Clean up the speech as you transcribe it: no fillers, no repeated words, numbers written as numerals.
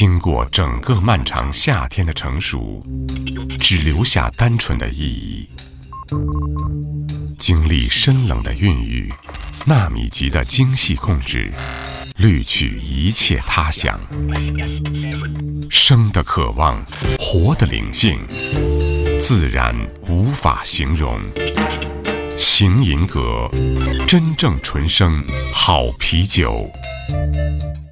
经过整个漫长夏天的成熟，只留下单纯的意义。经历深冷的孕育，纳米级的精细控制，滤去一切他想。生的渴望，活的灵性，自然无法形容。行吟阁，真正纯生好啤酒。